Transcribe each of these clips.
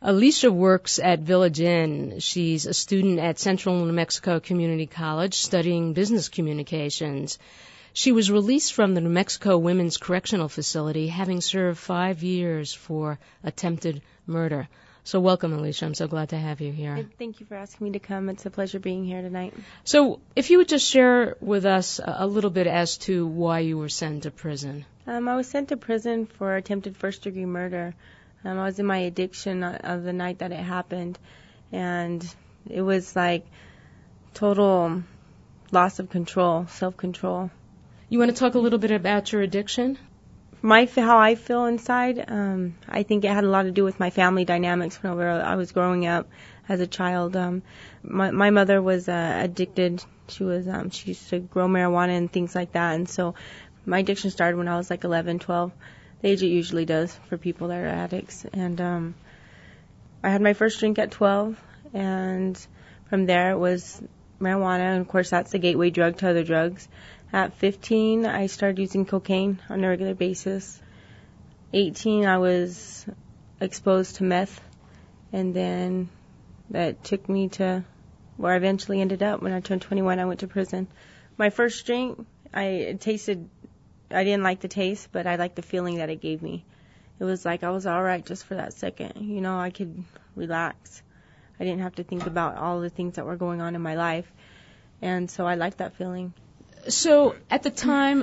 Alicia works at Village Inn. She's a student at Central New Mexico Community College studying business communications. She was released from the New Mexico Women's Correctional Facility, having served 5 years for attempted murder. So welcome, Alicia. I'm so glad to have you here. Thank you for asking me to come. It's a pleasure being here tonight. So if you would just share with us a little bit as to why you were sent to prison. I was sent to prison for attempted first-degree murder. I was in my addiction of the night that it happened, and it was like total loss of control, self-control. You want to talk a little bit about your addiction? How I feel inside, I think it had a lot to do with my family dynamics when I was growing up as a child. My mother was addicted. She used to grow marijuana and things like that, and so my addiction started when I was like 11, 12, the age it usually does for people that are addicts. And I had my first drink at 12, and from there it was marijuana, and of course that's the gateway drug to other drugs. At 15, I started using cocaine on a regular basis. 18, I was exposed to meth, and then that took me to where I eventually ended up. When I turned 21, I went to prison. My first drink, I didn't like the taste, but I liked the feeling that it gave me. It was like I was all right just for that second. You know, I could relax. I didn't have to think about all the things that were going on in my life, and so I liked that feeling. So at the time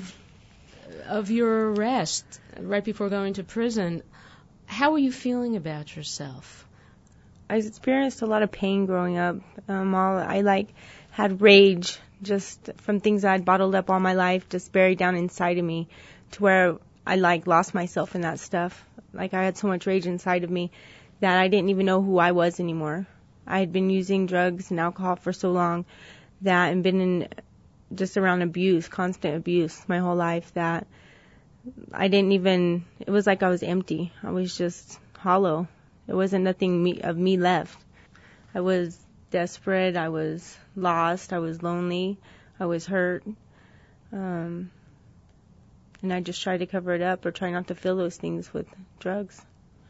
of your arrest, right before going to prison, how were you feeling about yourself? I experienced a lot of pain growing up. I had rage just from things I'd bottled up all my life, just buried down inside of me, to where I lost myself in that stuff. Like I had so much rage inside of me that I didn't even know who I was anymore. I had been using drugs and alcohol for so long and been in just around abuse, constant abuse my whole life, that it was like I was empty. I was just hollow. There wasn't nothing of me left. I was desperate. I was lost. I was lonely. I was hurt. And I just tried to cover it up or try not to feel those things with drugs.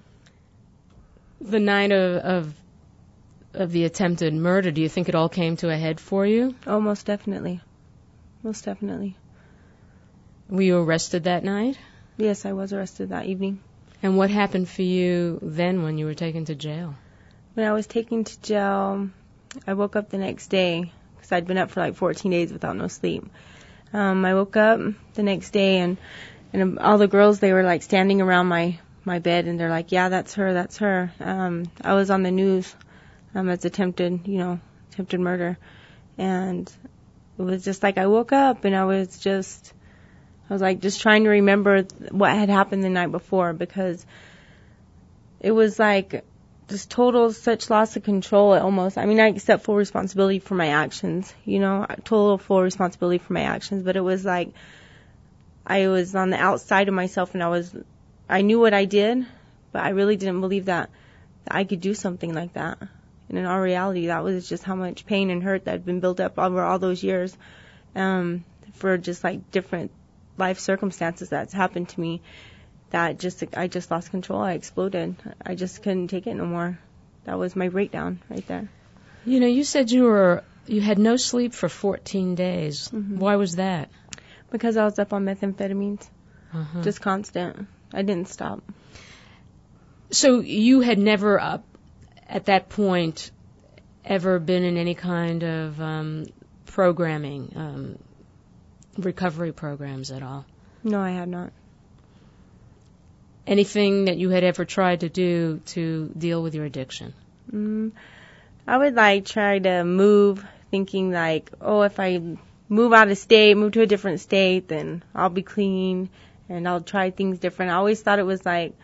The night of the attempted murder, do you think it all came to a head for you? Oh, most definitely. Most definitely. Were you arrested that night? Yes, I was arrested that evening. And what happened for you then when you were taken to jail? When I was taken to jail, I woke up the next day because I'd been up for like 14 days without no sleep. I woke up the next day and all the girls, they were like standing around my bed, and they're like, yeah, that's her, that's her. I was on the news as attempted murder. And it was just like I woke up and I was just trying to remember what had happened the night before, because it was like just total such loss of control almost. I mean, I accept full responsibility for my actions, total full responsibility for my actions, but it was like I was on the outside of myself, and I knew what I did, but I really didn't believe that I could do something like that. And in our reality, that was just how much pain and hurt that had been built up over all those years, for just like different life circumstances that's happened to me, that I just lost control. I exploded. I just couldn't take it no more. That was my breakdown right there. You said you had no sleep for 14 days. Mm-hmm. Why was that? Because I was up on methamphetamines. Uh-huh. Just constant. I didn't stop. So you had never, at that point, ever been in any kind of programming, recovery programs at all? No, I had not. Anything that you had ever tried to do to deal with your addiction? I would try to move, thinking if I move out of state, move to a different state, then I'll be clean and I'll try things different. I always thought it was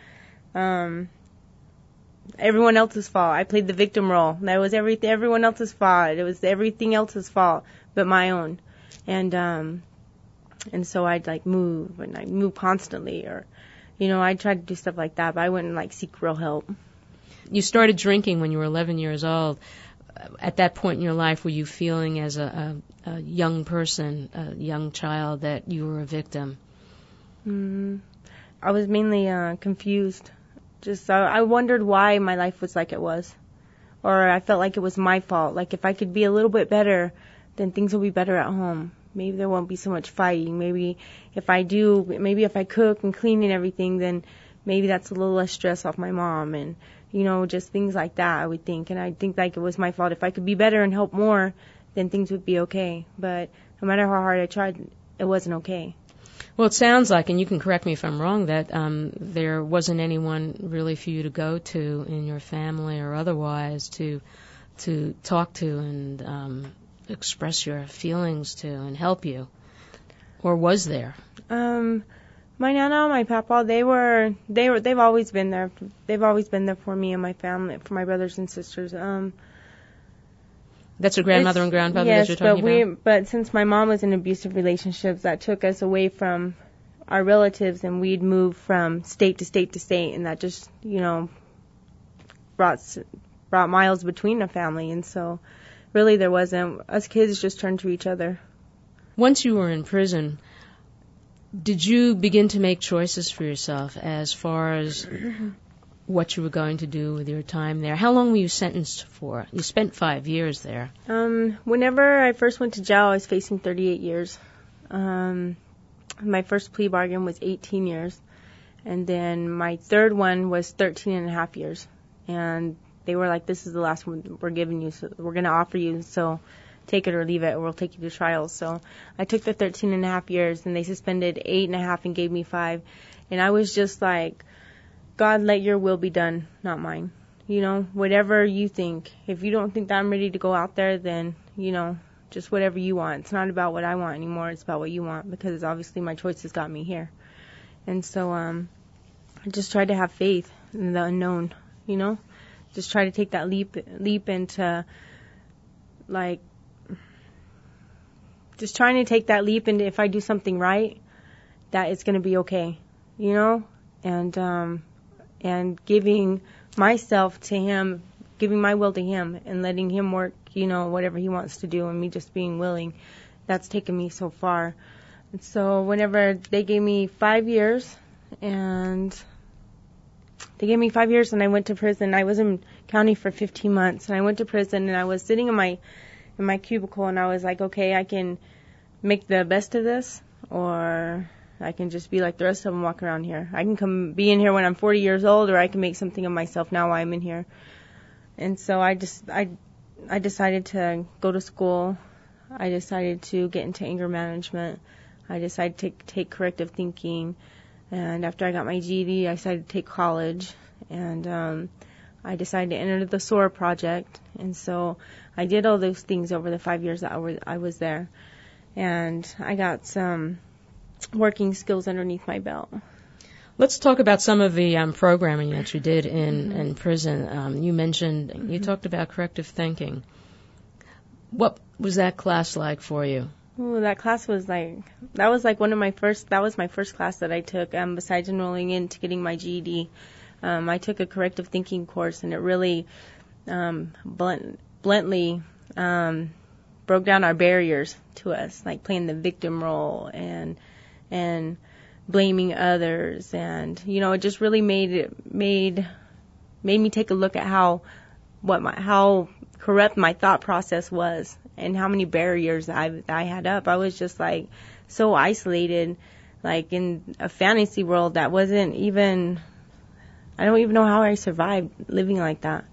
everyone else's fault. I played the victim role. That was everyone else's fault. It was everything else's fault but my own. And so I'd move, and I'd move constantly, or I'd try to do stuff like that, but I wouldn't seek real help. You started drinking when you were 11 years old. At that point in your life, were you feeling as a young person, a young child, that you were a victim? I was mainly confused, Just I wondered why my life was like it was. Or I felt like it was my fault. Like if I could be a little bit better, then things will be better at home. Maybe there won't be so much fighting. Maybe if I cook and clean and everything, then maybe that's a little less stress off my mom. And, just things like that, I would think. And I think like it was my fault. If I could be better and help more, then things would be okay. But no matter how hard I tried, it wasn't okay. Well, it sounds like, and you can correct me if I'm wrong, that there wasn't anyone really for you to go to in your family or otherwise to talk to and express your feelings to and help you, or was there? My nana, my papa, they've always been there. They've always been there for me and my family, for my brothers and sisters. That's your grandmother and grandfather that you're talking about? But since my mom was in abusive relationships, that took us away from our relatives, and we'd move from state to state to state, and that just, brought miles between the family. And so really there wasn't. Us kids just turned to each other. Once you were in prison, did you begin to make choices for yourself as far as what you were going to do with your time there? How long were you sentenced for? You spent 5 years there. Whenever I first went to jail, I was facing 38 years. My first plea bargain was 18 years. And then my third one was 13 and a half years. And they were like, this is the last one we're giving you, so we're going to offer you, so take it or leave it, or we'll take you to trial. So I took the 13 and a half years, and they suspended 8 and a half and gave me 5. And I was just like, God, let your will be done, not mine. Whatever you think. If you don't think that I'm ready to go out there, then, just whatever you want. It's not about what I want anymore. It's about what you want, because obviously my choices got me here. And so I just tried to have faith in the unknown, Just try to take that leap into, like, just trying to take that leap into if I do something right, that it's going to be okay, and giving myself to Him, giving my will to Him, and letting Him work, whatever He wants to do, and me just being willing. That's taken me so far. And so whenever they gave me 5 years, and I went to prison. I was in county for 15 months, and I went to prison, and I was sitting in my cubicle, and I was like, okay, I can make the best of this, or I can just be like the rest of them, walk around here. I can be in here when I'm 40 years old, or I can make something of myself now while I'm in here. And so I decided to go to school. I decided to get into anger management. I decided to take corrective thinking. And after I got my GED, I decided to take college. And I decided to enter the SOAR project. And so I did all those things over the 5 years that I was there. And I got some working skills underneath my belt. Let's talk about some of the programming that you did in prison. You talked about corrective thinking. What was that class like for you? Ooh, that class was that was my first class that I took, besides enrolling into getting my GED. I took a corrective thinking course, and it really bluntly broke down our barriers to us, like playing the victim role and blaming others, and it just really made me take a look at how corrupt my thought process was, and how many barriers I had up. I was just like so isolated, like in a fantasy world that wasn't even. I don't even know how I survived living like that.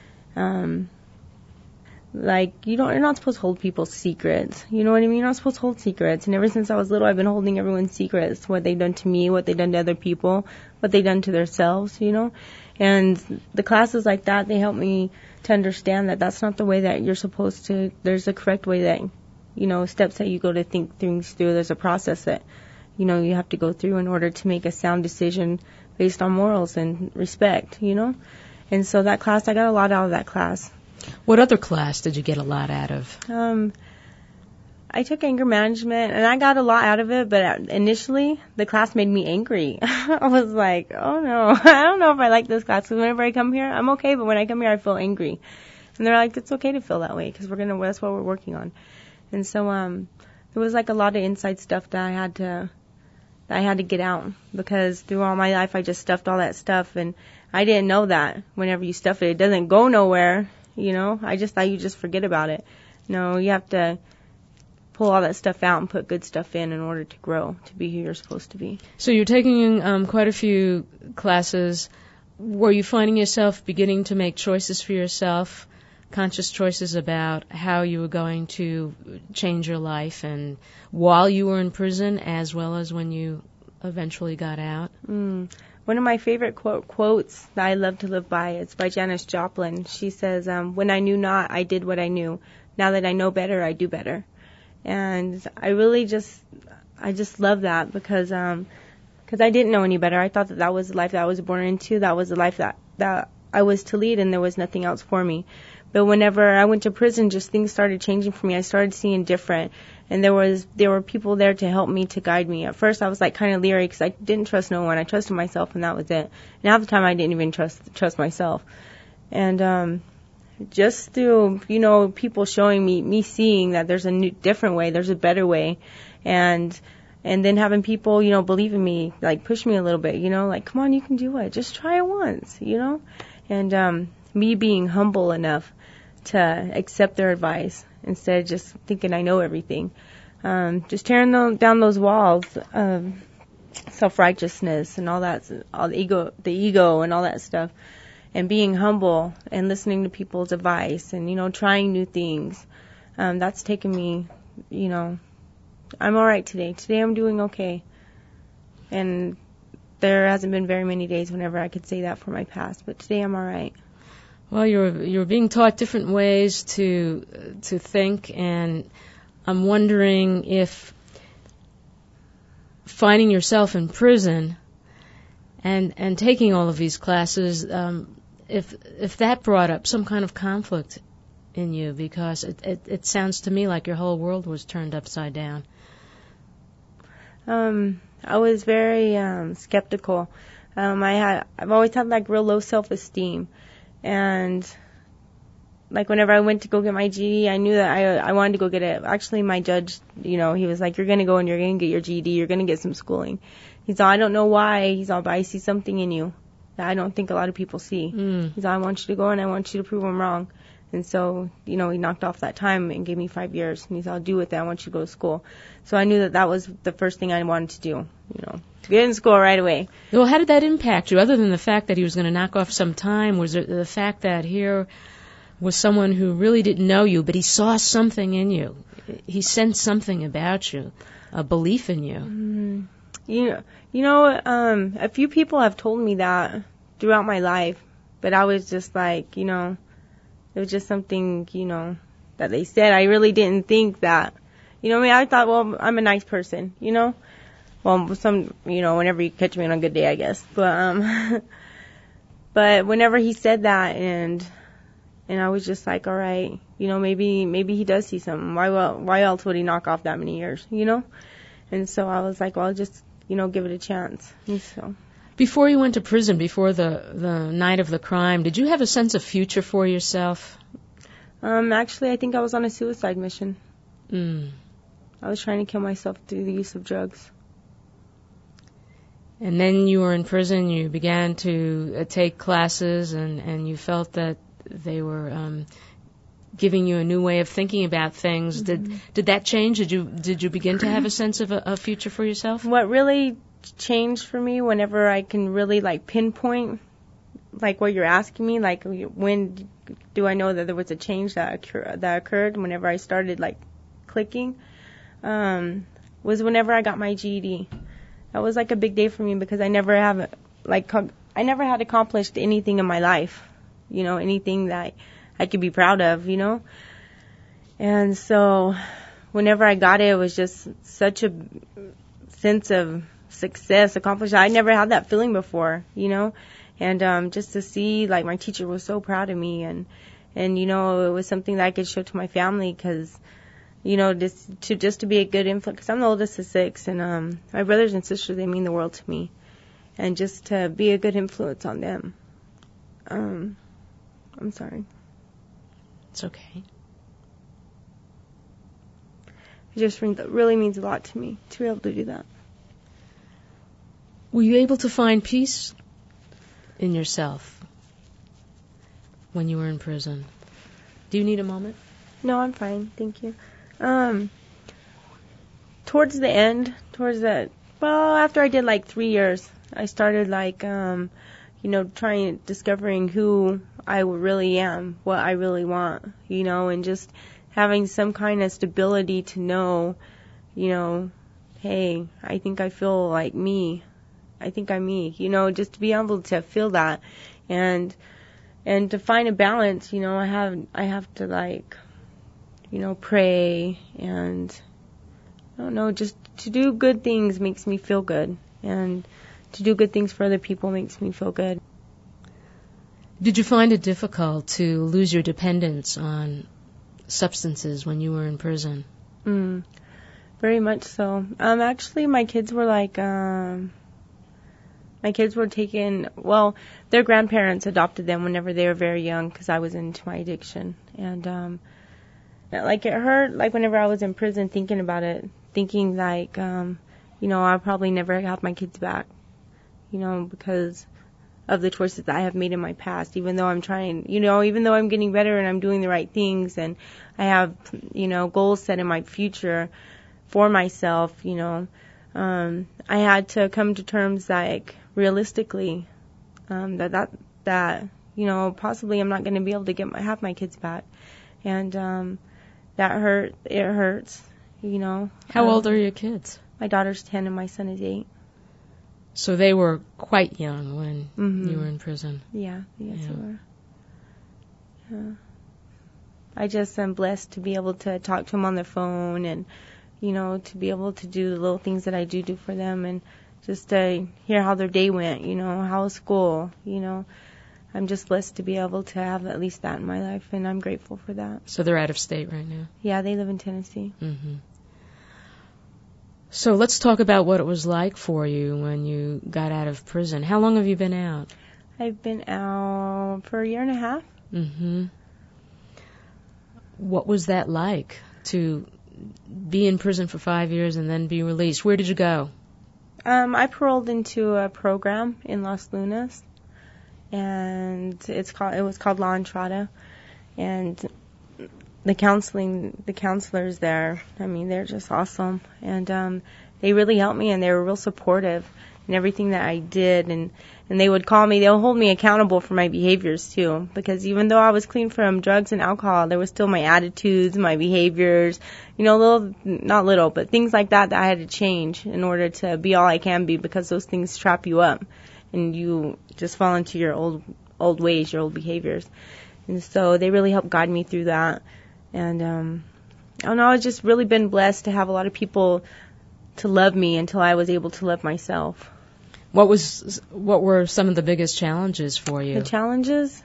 Like, you're not supposed to hold people's secrets. You know what I mean? You're not supposed to hold secrets. And ever since I was little, I've been holding everyone's secrets. What they've done to me, what they've done to other people, what they've done to themselves, And the classes like that, they help me to understand that that's not the way that you're supposed to. There's a correct way that, steps that you go to think things through. There's a process that, you have to go through in order to make a sound decision based on morals and respect, And so that class, I got a lot out of that class. What other class did you get a lot out of? I took anger management, and I got a lot out of it, but initially, the class made me angry. I was like, oh no, I don't know if I like this class, because whenever I come here, I'm okay, but when I come here, I feel angry. And they're like, it's okay to feel that way, because that's what we're working on. And so, there was like a lot of inside stuff that I had to get out, because through all my life, I just stuffed all that stuff, and I didn't know that whenever you stuff it, it doesn't go nowhere, you know. I just thought you just forget about it. No, you have to pull all that stuff out and put good stuff in order to grow, to be who you're supposed to be. So you're taking quite a few classes. Were you finding yourself beginning to make choices for yourself, conscious choices about how you were going to change your life, and while you were in prison as well as when you eventually got out? One of my favorite quotes that I love to live by is by Janis Joplin. She says, when I knew not, I did what I knew. Now that I know better, I do better. And I really just love that because I didn't know any better. I thought that was the life that I was born into. That was the life that I was to lead, and there was nothing else for me. But whenever I went to prison, just things started changing for me. I started seeing different, and there were people there to help me, to guide me. At first, I was like kind of leery because I didn't trust no one. I trusted myself, and that was it. And half the time, I didn't even trust myself. And just through, you know, people showing me seeing that there's a different way, there's a better way, and then having people, you know, believe in me, like push me a little bit, you know, like, come on, you can do it, just try it once, you know, and me being humble enough to accept their advice instead of just thinking I know everything, just tearing down those walls of self-righteousness and all that, all the ego and all that stuff. And being humble and listening to people's advice and, you know, trying new things. That's taken me, you know, I'm all right today. Today I'm doing okay. And there hasn't been very many days whenever I could say that for my past, but today I'm all right. Well, you're being taught different ways to think, and I'm wondering if finding yourself in prison and taking all of these classes, if that brought up some kind of conflict in you, because it sounds to me like your whole world was turned upside down. I was very skeptical. I've always had like real low self-esteem, and like whenever I went to go get my GED, I knew that I wanted to go get it. Actually, my judge, you know, he was like, "You're gonna go and you're gonna get your GED. You're gonna get some schooling." He's all, "I don't know why." He's all, "But I see something in you that I don't think a lot of people see." He's all, "I want you to go and I want you to prove them wrong." And so, you know, he knocked off that time and gave me 5 years. And he's all, "Do with that. I want you to go to school." So I knew that was the first thing I wanted to do, you know, to get in school right away. Well, how did that impact you? Other than the fact that he was going to knock off some time, was it the fact that here was someone who really didn't know you, but he saw something in you? He sensed something about you, a belief in you. You know, a few people have told me that throughout my life, but I was just like, you know, it was just something, you know, that they said. I really didn't think that, you know, I mean, I thought, well, I'm a nice person, you know, well, you know, whenever you catch me on a good day, I guess, but whenever he said that, and I was just like, all right, you know, maybe he does see something. Why else would he knock off that many years, you know? And so I was like, well, I'll just, you know, give it a chance. And so. Before you went to prison, before the night of the crime, did you have a sense of future for yourself? Actually, I think I was on a suicide mission. I was trying to kill myself through the use of drugs. And then you were in prison, you began to take classes, and you felt that they were giving you a new way of thinking about things. Mm-hmm. Did that change? Did you begin to have a sense of a future for yourself? What really changed for me, whenever I can really like pinpoint like what you're asking me, like when do I know that there was a change that occurred whenever I started like clicking, was whenever I got my GED. That was like a big day for me because I never had accomplished anything in my life, you know, anything that I could be proud of, you know. And so whenever I got it, it was just such a sense of success, accomplishment. I never had that feeling before, you know. And just to see, like, my teacher was so proud of me, and you know, it was something that I could show to my family, because, you know, just to be a good influence, because I'm the oldest of 6, and my brothers and sisters, they mean the world to me, and just to be a good influence on them. I'm sorry. It's okay. It just really means a lot to me to be able to do that. Were you able to find peace in yourself when you were in prison? Do you need a moment? No, I'm fine. Thank you. Towards the end, after I did like 3 years, I started discovering who I really am, what I really want, and just having some kind of stability to know, hey, I think I feel like me. I think I'm me, just to be able to feel that and to find a balance, I have to pray, and I don't know, just to do good things makes me feel good, and to do good things for other people makes me feel good. Did you find it difficult to lose your dependence on substances when you were in prison? Very much so. Actually, my kids were taken, their grandparents adopted them whenever they were very young because I was into my addiction. And, it hurt, whenever I was in prison thinking about it, thinking I'll probably never have my kids back, because of the choices that I have made in my past, even though I'm trying, even though I'm getting better and I'm doing the right things and I have, goals set in my future for myself, I had to come to terms realistically, that possibly I'm not going to be able to have my kids back. And, it hurts, How old are your kids? My daughter's 10 and my son is 8. So they were quite young when you were in prison. Yes, they were. Yeah. I just am blessed to be able to talk to them on the phone and, to be able to do the little things that I do for them and just to hear how their day went, how was school, I'm just blessed to be able to have at least that in my life, and I'm grateful for that. So they're out of state right now? Yeah, they live in Tennessee. Mm-hmm. So let's talk about what it was like for you when you got out of prison. How long have you been out? I've been out for a year and a half. Mm-hmm. What was that like to be in prison for 5 years and then be released? Where did you go? I paroled into a program in Las Lunas, and it was called La Entrada, and the counselors there, they're just awesome, and they really helped me, and they were real supportive in everything that I did, and they would call me, they'll hold me accountable for my behaviors too, because even though I was clean from drugs and alcohol, there was still my attitudes, my behaviors, not little, but things like that I had to change in order to be all I can be, because those things trap you up, and you just fall into your old ways, your old behaviors. And so they really helped guide me through that. And I don't know, I've just really been blessed to have a lot of people to love me until I was able to love myself. What were some of the biggest challenges for you? The challenges?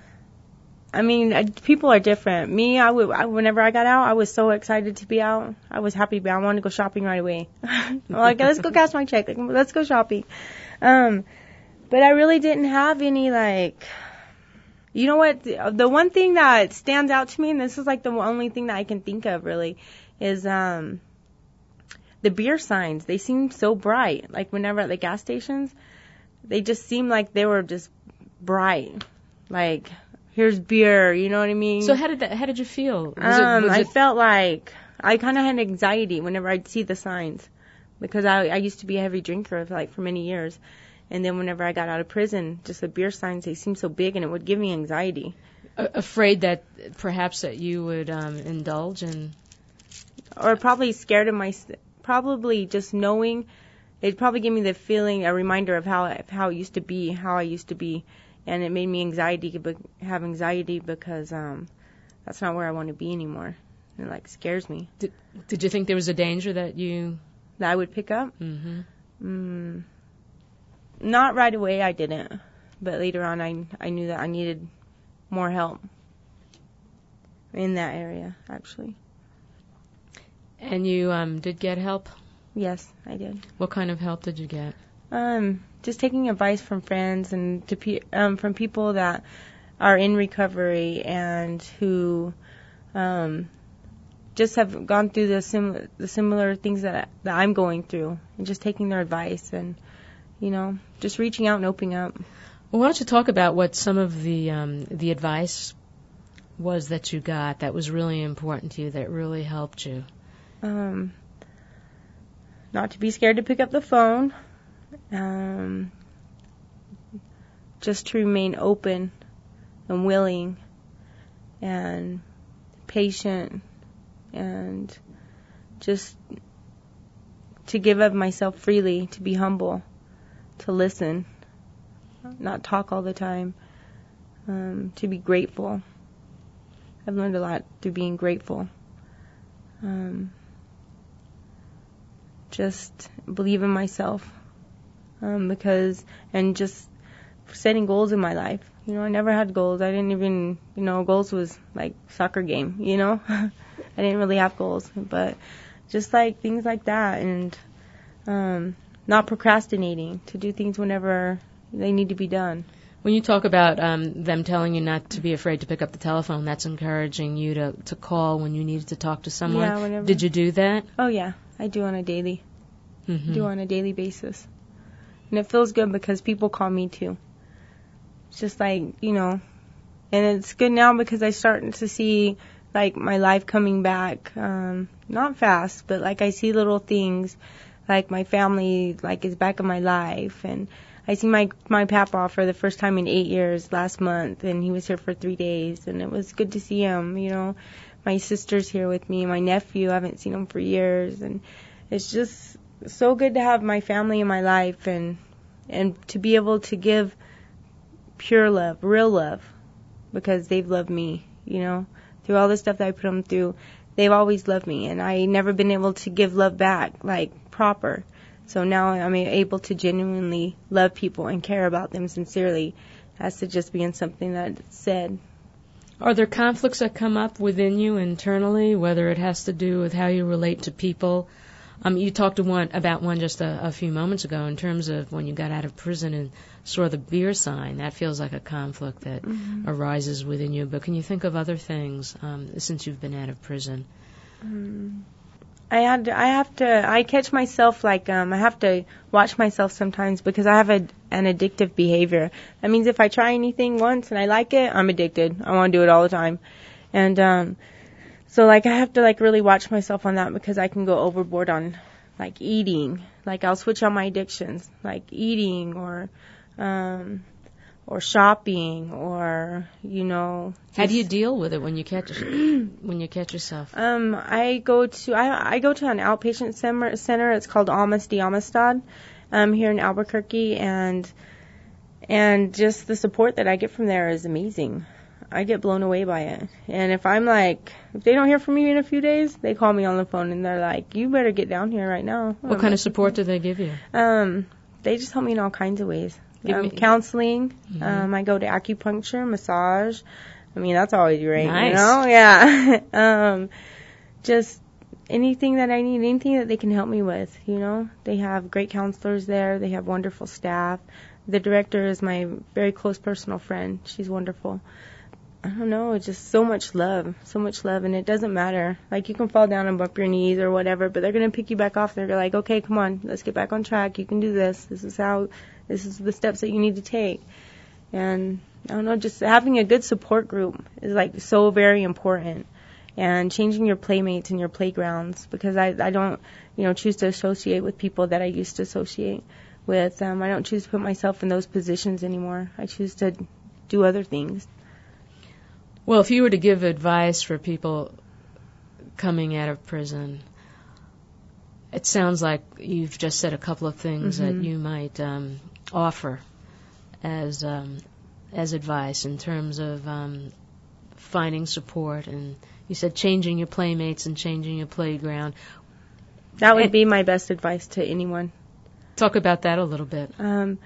People are different. Me, whenever I got out, I was so excited to be out. I was happy to be out. I wanted to go shopping right away. I'm like, let's go cash my check. Let's go shopping. But I really didn't have any, you know what? The one thing that stands out to me, and this is the only thing that I can think of really, is the beer signs. They seemed so bright. Whenever at the gas stations, they just seemed like they were just bright. Here's beer, you know what I mean? So how did you feel? I felt like I kind of had anxiety whenever I'd see the signs, because I used to be a heavy drinker for many years. And then whenever I got out of prison, just the beer signs, they seemed so big, and it would give me anxiety. Afraid that perhaps that you would indulge in? Or probably scared of probably just knowing, it probably gave me the feeling, a reminder of how it used to be, how I used to be. And it made me have anxiety because that's not where I want to be anymore. It scares me. Did you think there was a danger that I would pick up? Mm-hmm. Not right away, I didn't. But later on, I knew that I needed more help in that area, actually. And you did get help? Yes, I did. What kind of help did you get? Just taking advice from friends and from people that are in recovery and who just have gone through the similar things that I'm going through, and just taking their advice and, just reaching out and opening up. Well, why don't you talk about what some of the advice was that you got that was really important to you, that really helped you? Not to be scared to pick up the phone. Just to remain open and willing and patient, and just to give of myself freely, to be humble, to listen, not talk all the time, to be grateful. I've learned a lot through being grateful. Just believe in myself, and just setting goals in my life. I never had goals. I didn't even, goals was like soccer game, I didn't really have goals, but just like things like that, and not procrastinating, to do things whenever they need to be done. When you talk about them telling you not to be afraid to pick up the telephone, that's encouraging you to call when you needed to talk to someone. Yeah, whenever. Did you do that? Oh yeah, I do on a daily. Mm-hmm. Do on a daily basis, and it feels good because people call me too. It's just like, and it's good now because I starting to see like my life coming back, not fast, but like I see little things, like my family like is back in my life, and I see my papa for the first time in 8 years last month, and he was here for 3 days, and it was good to see him. My sister's here with me, my nephew, I haven't seen him for years, and it's just so good to have my family in my life, and to be able to give pure love, real love, because they've loved me, through all the stuff that I put them through. They've always loved me, and I never been able to give love back, like, proper. So now I'm able to genuinely love people and care about them sincerely, as to just being something that's said. Are there conflicts that come up within you internally, whether it has to do with how you relate to people? You talked about one just a few moments ago in terms of when you got out of prison and saw the beer sign. That feels like a conflict that arises within you. But can you think of other things since you've been out of prison? I catch myself like, I have to watch myself sometimes because I have an addictive behavior. That means if I try anything once and I like it, I'm addicted. I want to do it all the time. And, so like I have to like really watch myself on that because I can go overboard on like eating. Like I'll switch on my addictions, like eating or shopping or, How do you deal with it when you catch yourself? I go to an outpatient center. It's called Almas de Amistad, here in Albuquerque, and just the support that I get from there is amazing. I get blown away by it. And if they don't hear from me in a few days, they call me on the phone and they're like, you better get down here right now. What kind of support do they give you? They just help me in all kinds of ways. Counseling. Mm-hmm. I go to acupuncture, massage. That's always great. Nice. Yeah. Just anything that I need, anything that they can help me with, They have great counselors there. They have wonderful staff. The director is my very close personal friend. She's wonderful. I don't know, it's just so much love, and it doesn't matter. Like, you can fall down and bump your knees or whatever, but they're going to pick you back off. They're like, okay, come on, let's get back on track. You can do this. This is the steps that you need to take. And, I don't know, just having a good support group is, like, so very important. And changing your playmates and your playgrounds, because I don't, choose to associate with people that I used to associate with. I don't choose to put myself in those positions anymore. I choose to do other things. Well, if you were to give advice for people coming out of prison, it sounds like you've just said a couple of things that you might offer as advice in terms of finding support, and you said changing your playmates and changing your playground. That would be my best advice to anyone. Talk about that a little bit. I'm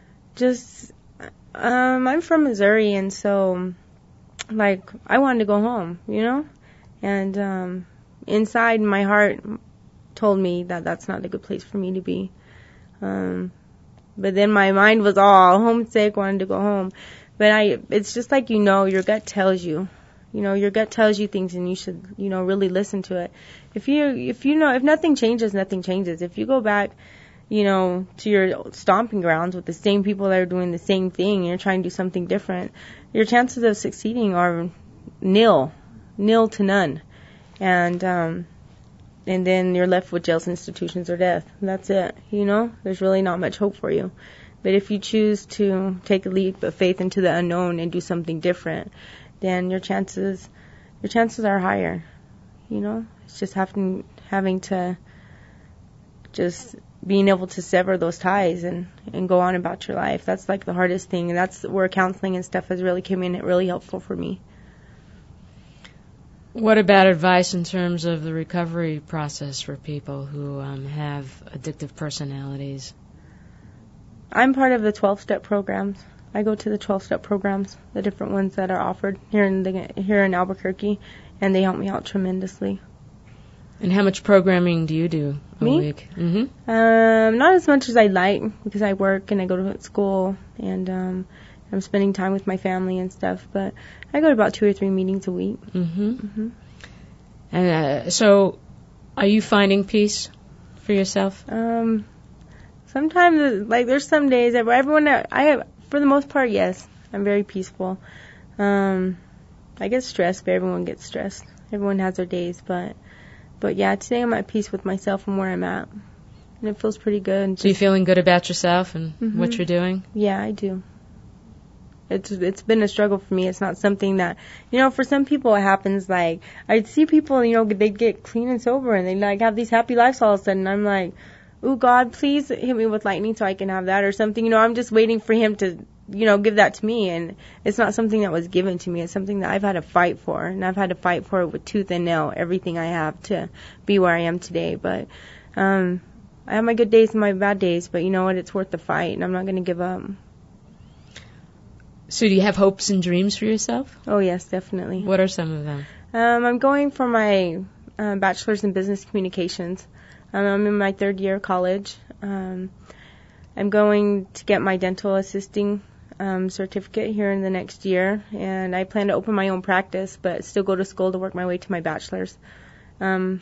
from Missouri, and so, like, I wanted to go home, and inside my heart told me that that's not a good place for me to be. But then my mind was all homesick, wanted to go home. But it's just like, your gut tells you. Your gut tells you things, and you should, really listen to it. If nothing changes, nothing changes. If you go back to your stomping grounds with the same people that are doing the same thing, and you're trying to do something different, your chances of succeeding are nil to none. And then you're left with jails, institutions, or death. That's it. There's really not much hope for you. But if you choose to take a leap of faith into the unknown and do something different, then your chances are higher. It's just having to just being able to sever those ties and go on about your life. That's like the hardest thing, and that's where counseling and stuff has really come in really helpful for me. What about advice in terms of the recovery process for people who have addictive personalities? I'm part of the 12-step programs. I go to the 12-step programs, the different ones that are offered here in Albuquerque, and they help me out tremendously. And how much programming do you do a week? Mm-hmm. Not as much as I'd like, because I work and I go to school, and I'm spending time with my family and stuff. But I go to about 2 or 3 meetings a week. Mm-hmm. Mm-hmm. And so, are you finding peace for yourself? Sometimes, there's some days that for the most part, yes, I'm very peaceful. I get stressed, but everyone gets stressed. Everyone has their days, but yeah, today I'm at peace with myself and where I'm at, and it feels pretty good. So you feeling good about yourself and what you're doing? Yeah, I do. It's been a struggle for me. It's not something that, for some people it happens. Like, I see people, they get clean and sober and they have these happy lives all of a sudden. I'm like, ooh, God, please hit me with lightning so I can have that or something. I'm just waiting for him to, give that to me. And it's not something that was given to me. It's something that I've had to fight for. And I've had to fight for it with tooth and nail, everything I have to be where I am today. But I have my good days and my bad days. But you know what? It's worth the fight. And I'm not going to give up. So do you have hopes and dreams for yourself? Oh, yes, definitely. What are some of them? I'm going for my bachelor's in business communications. I'm in my 3rd year of college. I'm going to get my dental assisting certificate here in the next year, and I plan to open my own practice, but still go to school to work my way to my bachelor's. And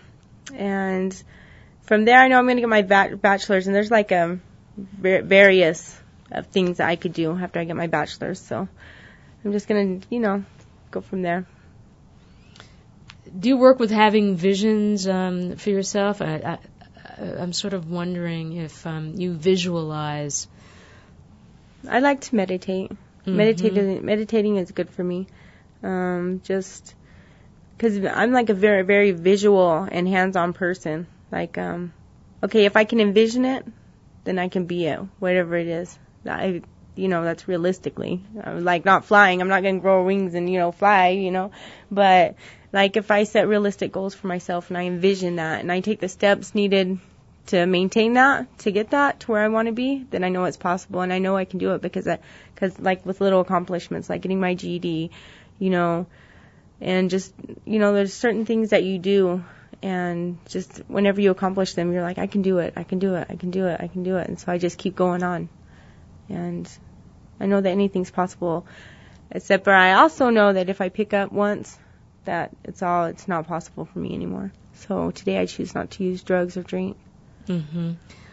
from there, I know I'm going to get my bachelor's, and there's various of things that I could do after I get my bachelor's. So I'm just going to, go from there. Do you work with having visions for yourself? I'm sort of wondering if you visualize. I like to meditate. Mm-hmm. Meditating is good for me. Just because I'm a very, very visual and hands-on person. Okay, if I can envision it, then I can be it, whatever it is. That's realistically. Not flying. I'm not going to grow wings and, fly, But, if I set realistic goals for myself and I envision that and I take the steps needed to maintain that, to get that to where I want to be, then I know it's possible and I know I can do it because with little accomplishments, like getting my GED, and just, there's certain things that you do and just whenever you accomplish them, you're like, I can do it, I can do it, I can do it, I can do it. And so I just keep going on. And I know that anything's possible, except for I also know that if I pick up once, that it's not possible for me anymore. So today I choose not to use drugs or drink. Mm-hmm.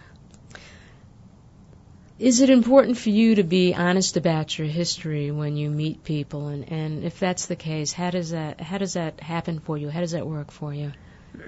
Is it important for you to be honest about your history when you meet people? And if that's the case, how does that happen for you? How does that work for you?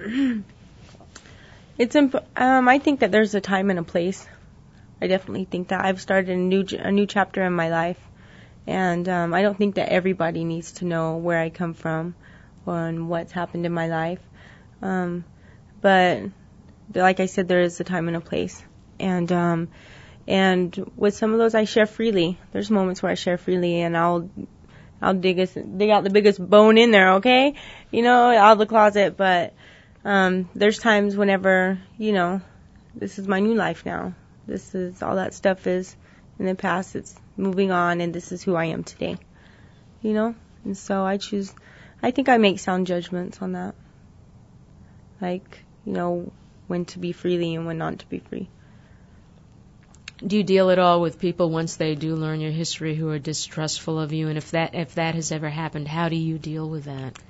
I think that there's a time and a place. I definitely think that I've started a new chapter in my life, and I don't think that everybody needs to know where I come from and what's happened in my life. But like I said, there is a time and a place, and with some of those I share freely. There's moments where I share freely, and I'll dig out the biggest bone in there, okay? Out of the closet. But there's times whenever this is my new life now. This is all that stuff is in the past. It's moving on, and this is who I am today. And so I think I make sound judgments on that. When to be freely and when not to be free. Do you deal at all with people once they do learn your history who are distrustful of you? And if that has ever happened, how do you deal with that?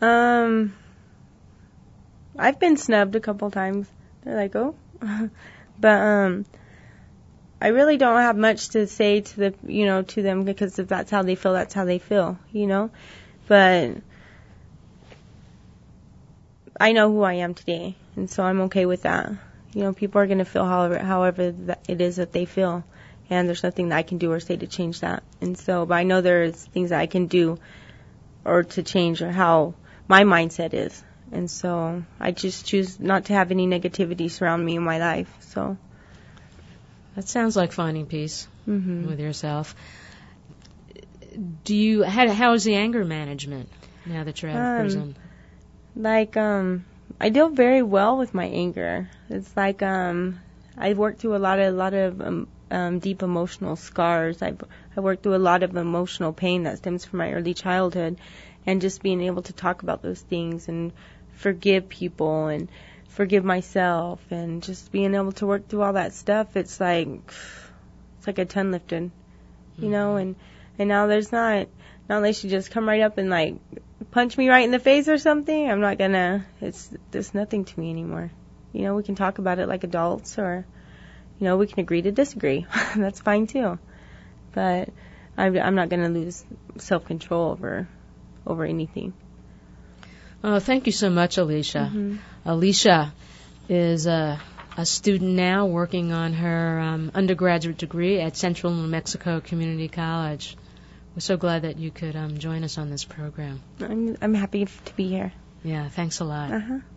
I've been snubbed a couple times. They're like, oh. But I really don't have much to say to to them, because if that's how they feel, that's how they feel, But I know who I am today, and so I'm okay with that. People are going to feel however it is that they feel, and there's nothing that I can do or say to change that. And so, but I know there's things that I can do or to change or how my mindset is. And so I just choose not to have any negativity surround me in my life. So that sounds like finding peace with yourself. How is the anger management now that you're out of prison? I deal very well with my anger. It's like I've worked through a lot of deep emotional scars. I worked through a lot of emotional pain that stems from my early childhood, and just being able to talk about those things and forgive people and forgive myself, and just being able to work through all that stuff. It's like a ton lifted, and now there's not unless you just come right up and like punch me right in the face or something. I'm not gonna. There's nothing to me anymore. We can talk about it like adults, or we can agree to disagree. That's fine too. But I'm not gonna lose self-control over anything. Oh, thank you so much, Alicia. Alicia is a student now working on her undergraduate degree at Central New Mexico Community College. We're so glad that you could join us on this program. I'm happy to be here. Yeah, thanks a lot.